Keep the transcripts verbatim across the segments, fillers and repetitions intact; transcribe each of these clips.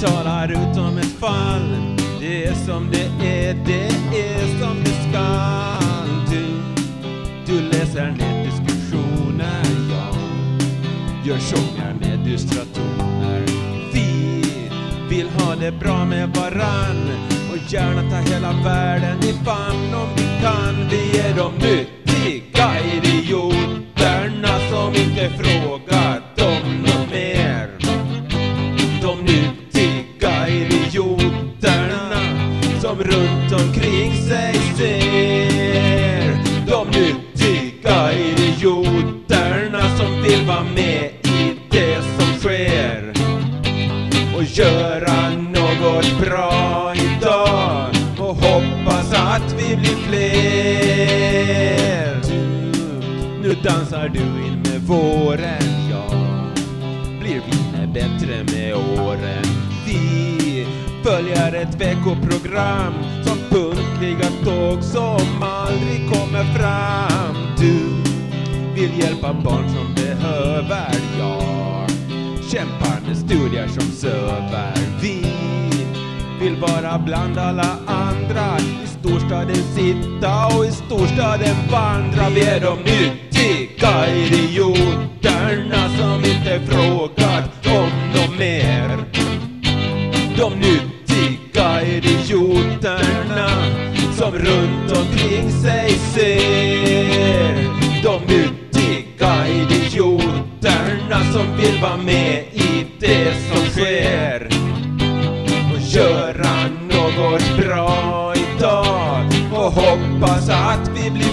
talar ut om ett fall. Det är som det är, det är som det skall. Du, du läser ner diskussioner, ja. Gör sånger med dystra toner. Vi vill ha det bra med varann och gärna ta hela världen i famn om vi kan. Vi är de nyttiga idioterna som inte frågat om något mer. De nyttiga idioterna som runt omkring sig ser. De nyttiga idioterna som vill vara med i det som sker och göra något bra idag och hoppas att vi blir fler. Nu dansar du in med våren, ja. Blir vi bättre med åren. Vi följer ett veckoprogram som punktliga tåg som aldrig kommer fram. Du vill hjälpa barn som behöver, ja. Kämpar med studier som söver. Vi vill vara bland alla andra. I storstaden sitta och i storstaden vandra. Vi är de nyttiga idioterna som inte frågat om något mer. De nyttiga idioterna som runt omkring sig ser. De nyttiga idioterna som vill vara med i det som sker och göra något bra idag och hoppas att vi blir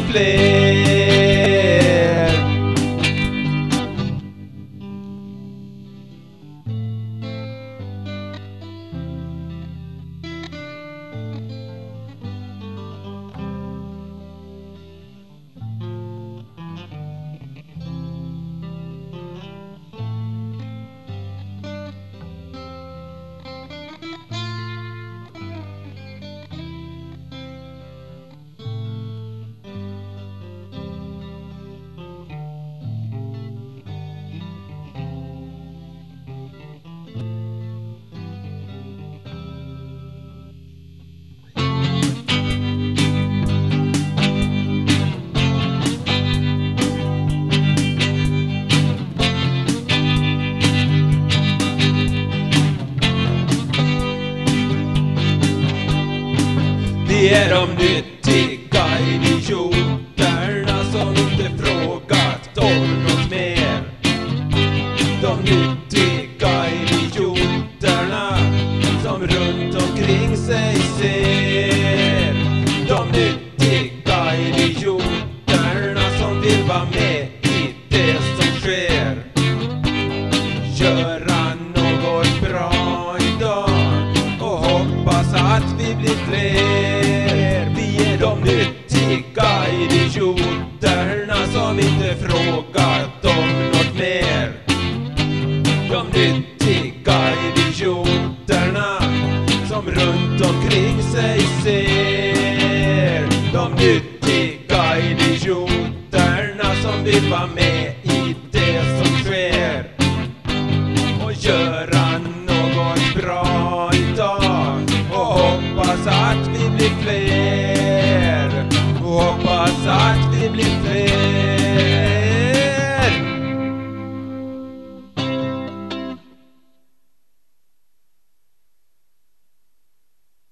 fler. Vi är de nyttiga idioterna som inte frågat om något mer. De nyttiga idioterna som runt omkring sig ser. De nyttiga idioterna som vill vara med i det som sker. Göra något bra idag och hoppas att vi blir fler. De nyttiga idioterna som inte frågat om något mer. De nyttiga idioterna som runt omkring sig ser. De nyttiga idioterna som vill vara med